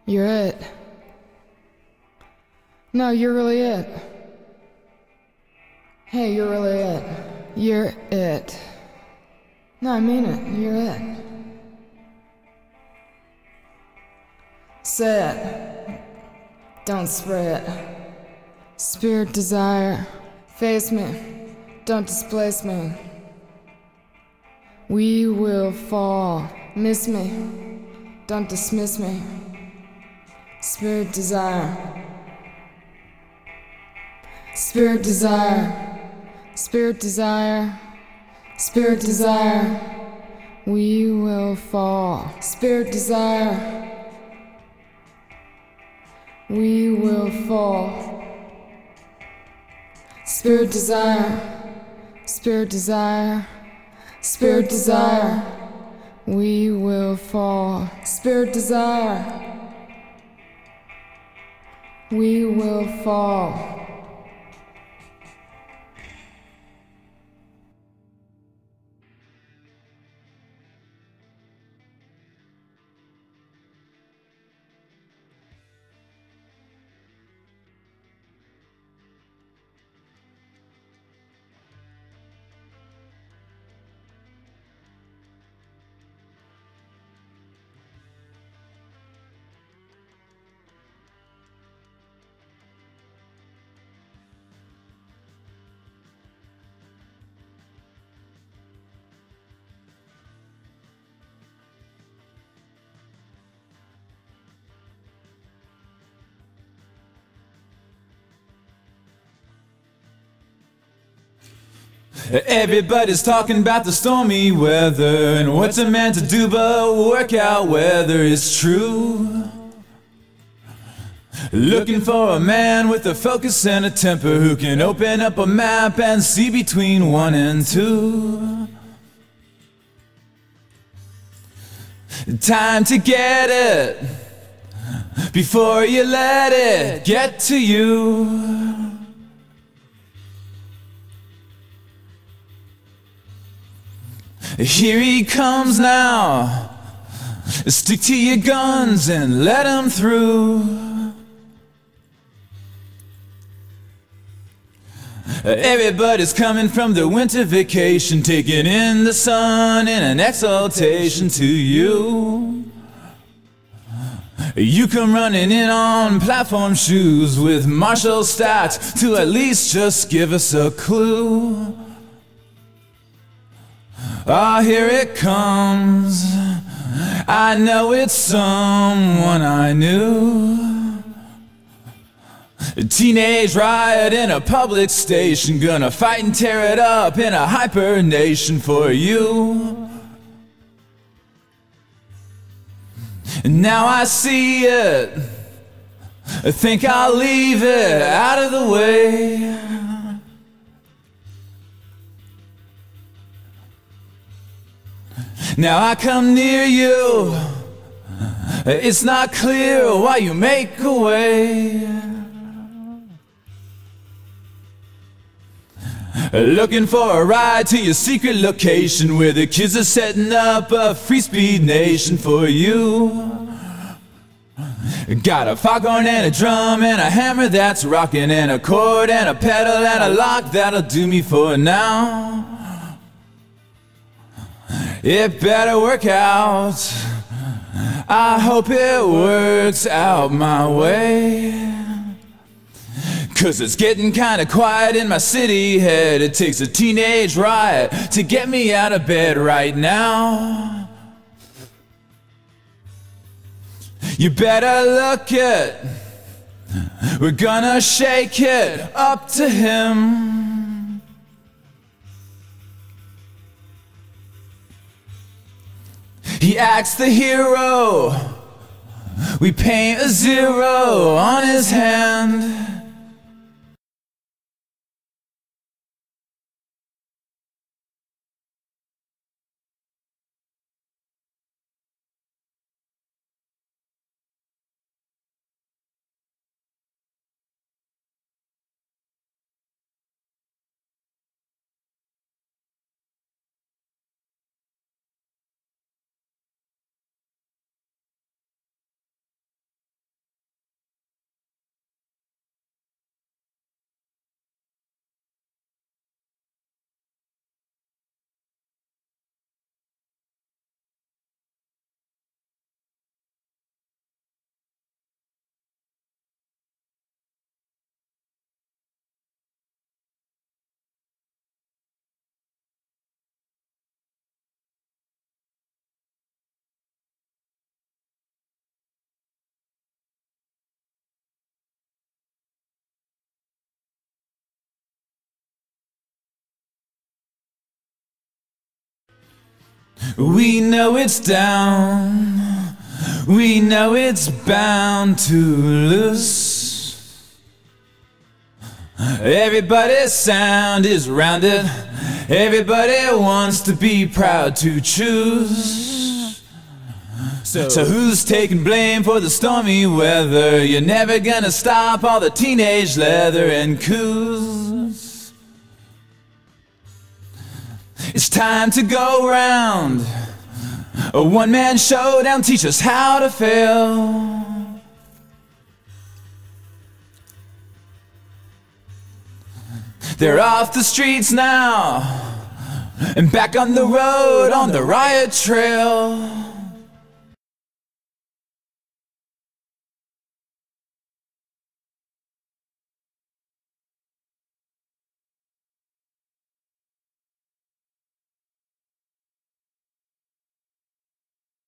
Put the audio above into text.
You're it. No, you're really it. Hey, you're really it. You're it. No, I mean it. You're it. Say it. Don't spray it. Spirit desire. Face me. Don't displace me. We will fall. Miss me. Don't dismiss me. Spirit desire. Spirit desire. Spirit desire. Spirit desire. We will fall. Spirit desire. We will fall. Spirit desire. Spirit desire. Spirit desire. We will fall. Spirit desire. We will fall. Everybody's talking about the stormy weather and what's a man to do but work out whether it's true. Looking for a man with a focus and a temper who can open up a map and see between 1 and 2. Time to get it before you let it get to you. Here he comes now. Stick to your guns and let him through. Everybody's coming from the winter vacation, taking in the sun in an exaltation to you. You come running in on platform shoes with Marshall stats to at least just give us a clue. Ah, here it comes. I know it's someone I knew. A teenage riot in a public station, gonna fight and tear it up in a hyper nation for you. And now I see it, I think I'll leave it out of the way. Now I come near you, it's not clear why you make away. Looking for a ride to your secret location where the kids are setting up a free speed nation for you. Got a foghorn and a drum and a hammer that's rocking and a chord and a pedal and a lock that'll do me for now. It better work out. I hope it works out my way. 'Cause it's getting kinda quiet in my city head. It takes a teenage riot to get me out of bed right now. You better look it. We're gonna shake it up to him. He acts the hero. We paint a 0 on his hand. We know it's down, we know it's bound to lose. Everybody's sound is rounded, everybody wants to be proud to choose. So who's taking blame for the stormy weather? You're never gonna stop all the teenage leather and coos. It's time to go round, a one-man showdown, teach us how to fail. They're off the streets now, and back on the road, on the riot trail.